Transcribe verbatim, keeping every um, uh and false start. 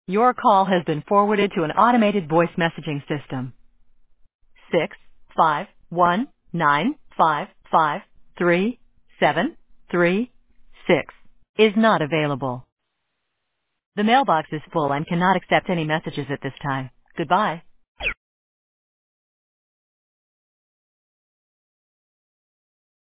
Your call has been forwarded to an automated voice messaging system. Six five one nine five five three seven three six is not available. The mailbox is full and cannot accept any messages at this time. Goodbye.